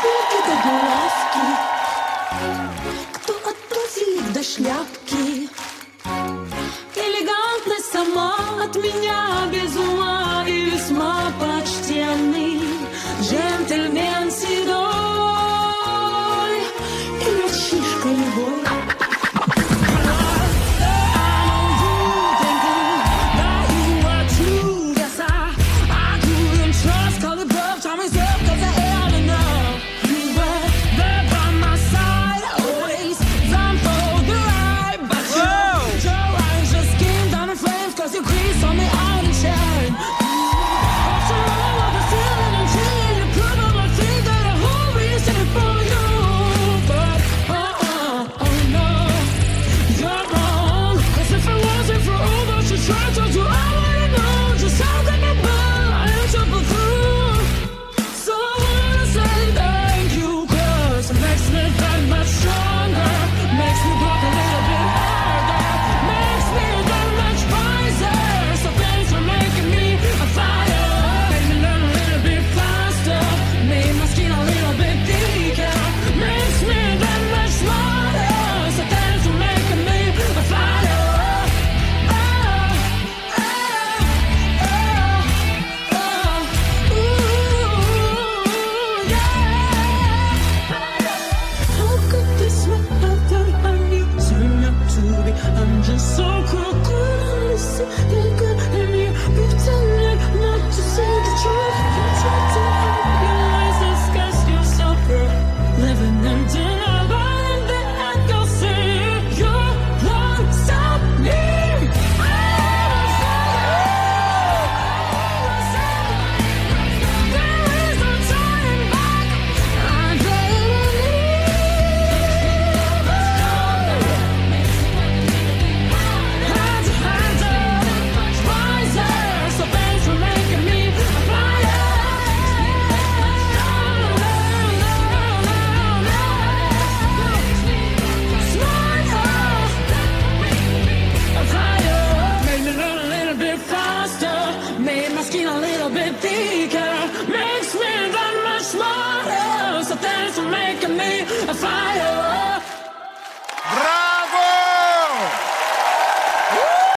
губки до глазки, кто от туфелек до шляпки. Элегантность сама от меня без ума и весьма почтенный джентльмен седой и мальчишка любой. You crease on me out and shine.